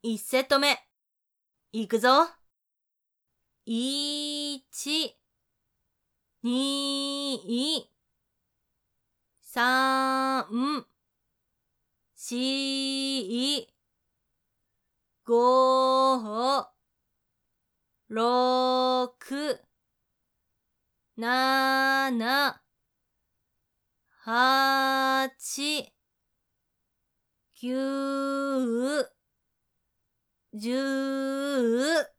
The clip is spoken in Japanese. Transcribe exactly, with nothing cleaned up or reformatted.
一セット目。いくぞ。いち、に、さん、し、ご、ろく、なな、はち、きゅう、じゅう、